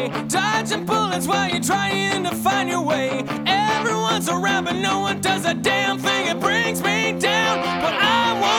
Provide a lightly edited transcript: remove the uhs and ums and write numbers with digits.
day, dodging bullets while you're trying to find your way. Everyone's around, but no one does a damn thing. It brings me down, but I won't